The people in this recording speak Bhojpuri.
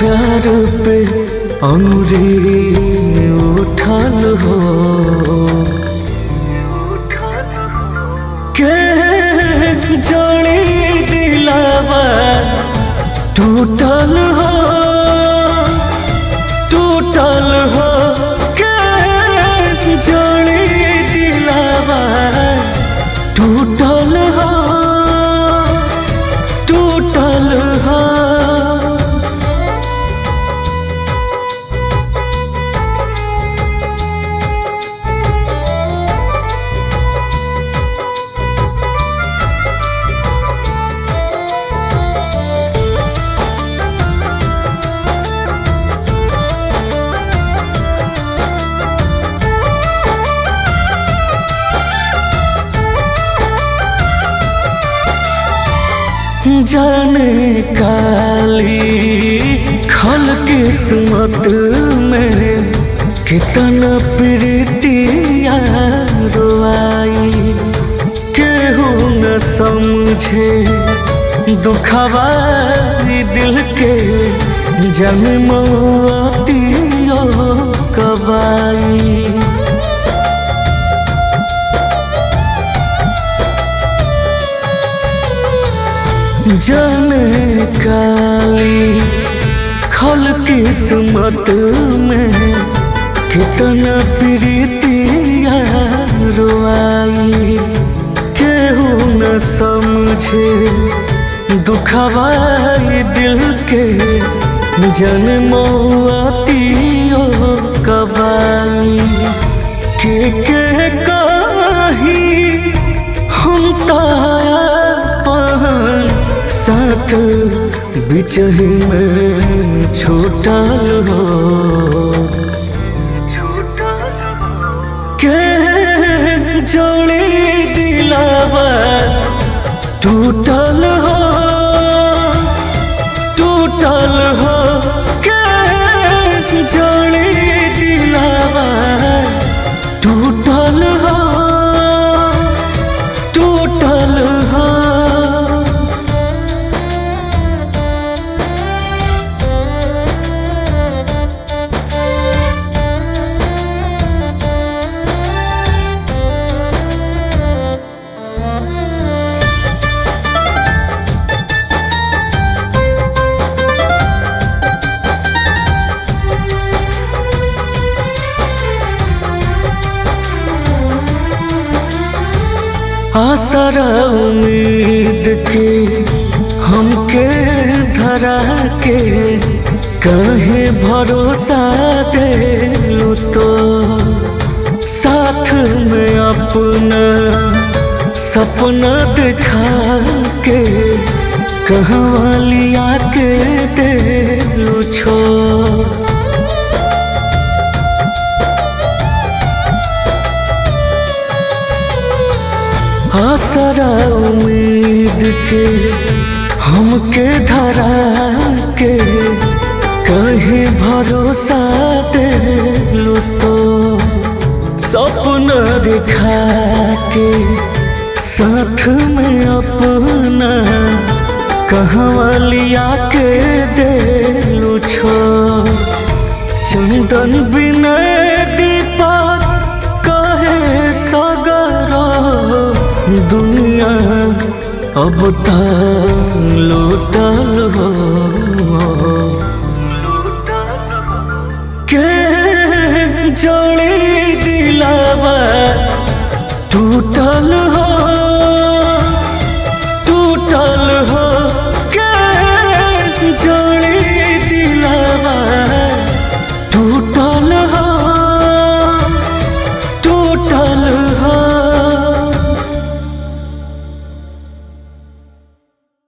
प्यार पे अंगुरी उठल हो के जोड़ी दिलावा टूटल हो के जोड़ी दिलावा टूटल हो जाने काली खल किस्मत में कितना प्रीतिया रोआई केहू न समझे दुखवा दिल के जन्मतियो कबाई जाने काली खल किस्मत में कितना प्रीतिया रोआई केहू न समझे दुखवा दिल के जन्मतियो कबाई के काही हम ताया साथ बिचही में छूटल हो के जोड़ी दिलावा टूटल हो के जोड़ी दिलावा टूटल हो आसरा उम्मीद के हमके धरा के कहे भरोसा देलू तो साथ में अपना सपना दिखा के कहाँ लिया के देलू छो आसरा उम्मीद के हमके धरा के कहीं भरोसा देलू तो सपना दिखा के साथ में अपना कहाँ लिया के देलू छो चंदन बिना दीपक कहे सगरो दुनिया अब लौटल हो के जोड़ी दिलावा टूटल